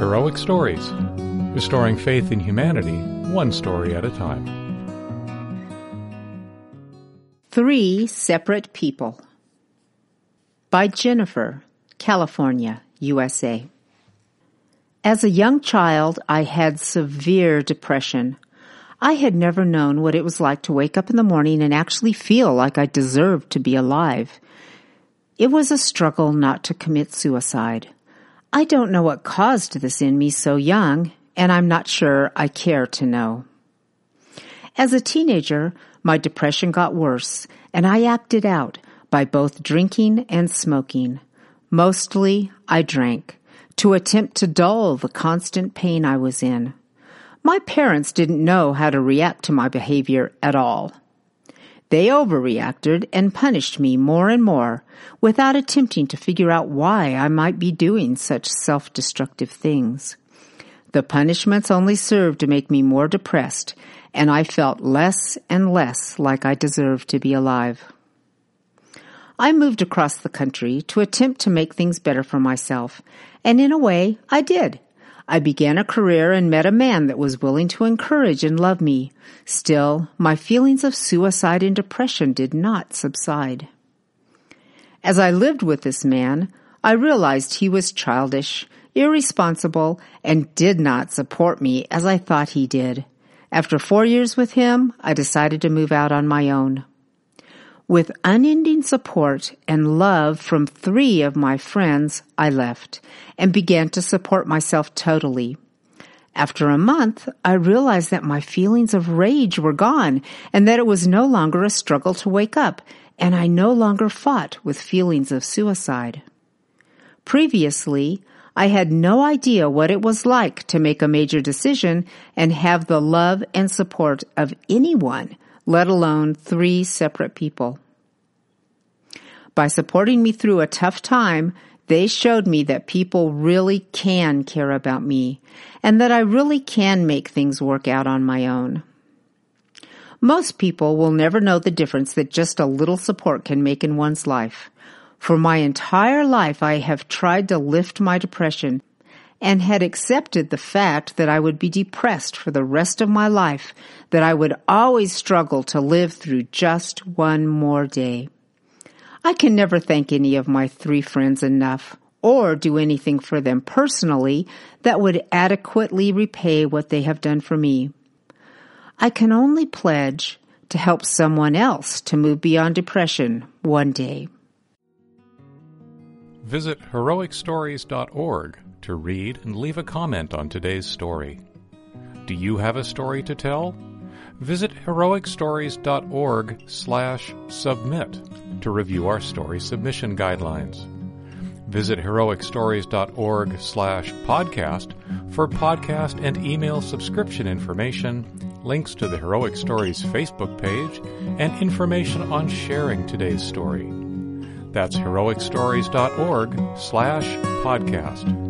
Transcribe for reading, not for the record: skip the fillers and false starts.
Heroic Stories, restoring faith in humanity, one story at a time. 3 Separate People by Jennifer, California, USA. As a young child, I had severe depression. I had never known what it was like to wake up in the morning and actually feel like I deserved to be alive. It was a struggle not to commit suicide. I don't know what caused this in me so young, and I'm not sure I care to know. As a teenager, my depression got worse, and I acted out by both drinking and smoking. Mostly, I drank to attempt to dull the constant pain I was in. My parents didn't know how to react to my behavior at all. They overreacted and punished me more and more without attempting to figure out why I might be doing such self-destructive things. The punishments only served to make me more depressed, and I felt less and less like I deserved to be alive. I moved across the country to attempt to make things better for myself, and in a way, I did. I began a career and met a man that was willing to encourage and love me. Still, my feelings of suicide and depression did not subside. As I lived with this man, I realized he was childish, irresponsible, and did not support me as I thought he did. After 4 years with him, I decided to move out on my own. With unending support and love from 3 of my friends, I left and began to support myself totally. After a month, I realized that my feelings of rage were gone and that it was no longer a struggle to wake up, and I no longer fought with feelings of suicide. Previously, I had no idea what it was like to make a major decision and have the love and support of anyone, let alone 3 separate people. By supporting me through a tough time, they showed me that people really can care about me and that I really can make things work out on my own. Most people will never know the difference that just a little support can make in one's life. For my entire life, I have tried to lift my depression and had accepted the fact that I would be depressed for the rest of my life, that I would always struggle to live through just one more day. I can never thank any of my 3 friends enough or do anything for them personally that would adequately repay what they have done for me. I can only pledge to help someone else to move beyond depression one day. Visit heroicstories.org to read and leave a comment on today's story. Do you have a story to tell? Visit heroicstories.org/submit to review our story submission guidelines. Visit heroicstories.org/podcast for podcast and email subscription information, links to the Heroic Stories Facebook page, and information on sharing today's story. That's heroicstories.org/podcast.